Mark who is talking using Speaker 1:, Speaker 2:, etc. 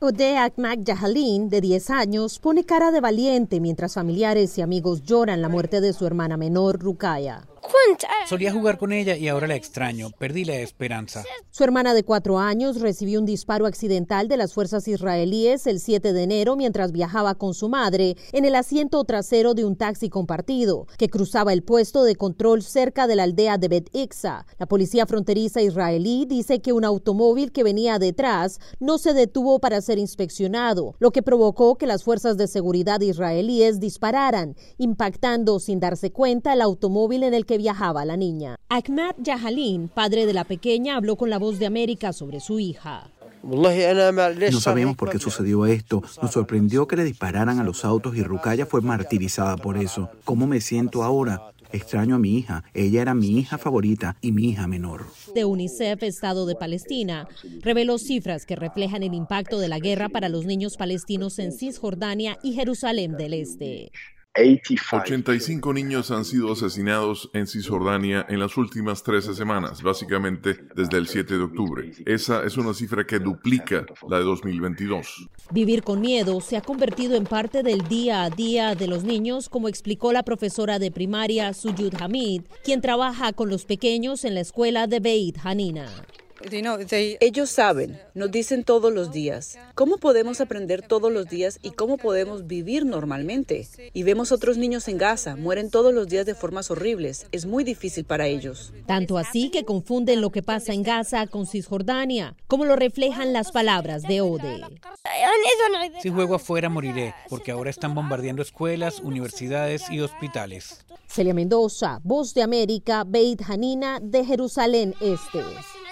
Speaker 1: Odeh Ahmad Jahalin, de 10 años, pone cara de valiente mientras familiares y amigos lloran la muerte de su hermana menor, Ruqayya.
Speaker 2: Solía jugar con ella y ahora la extraño. Perdí la esperanza.
Speaker 1: Su hermana de 4 años recibió un disparo accidental de las fuerzas israelíes el 7 de enero mientras viajaba con su madre en el asiento trasero de un taxi compartido que cruzaba el puesto de control cerca de la aldea de Bet Iksa. La policía fronteriza israelí dice que un automóvil que venía detrás no se detuvo para ser inspeccionado, lo que provocó que las fuerzas de seguridad israelíes dispararan, impactando sin darse cuenta el automóvil en el que viajaba la niña. Ahmad Jahalin, padre de la pequeña, habló con La Voz de América sobre su hija.
Speaker 3: No sabemos por qué sucedió esto. Nos sorprendió que le dispararan a los autos y Ruqayya fue martirizada por eso. ¿Cómo me siento ahora? Extraño a mi hija. Ella era mi hija favorita y mi hija menor.
Speaker 1: De UNICEF, Estado de Palestina, reveló cifras que reflejan el impacto de la guerra para los niños palestinos en Cisjordania y Jerusalén del Este.
Speaker 4: 85 niños han sido asesinados en Cisjordania en las últimas 13 semanas, básicamente desde el 7 de octubre. Esa es una cifra que duplica la de 2022.
Speaker 1: Vivir con miedo se ha convertido en parte del día a día de los niños, como explicó la profesora de primaria Sujud Hamid, quien trabaja con los pequeños en la escuela de Beit Hanina.
Speaker 5: Ellos saben, nos dicen todos los días, cómo podemos aprender todos los días y cómo podemos vivir normalmente. Y vemos otros niños en Gaza, mueren todos los días de formas horribles. Es muy difícil para ellos.
Speaker 1: Tanto así que confunden lo que pasa en Gaza con Cisjordania, como lo reflejan las palabras de Odeh.
Speaker 2: Si juego afuera moriré, porque ahora están bombardeando escuelas, universidades y hospitales.
Speaker 1: Celia Mendoza, Voz de América, Beit Hanina, de Jerusalén Este.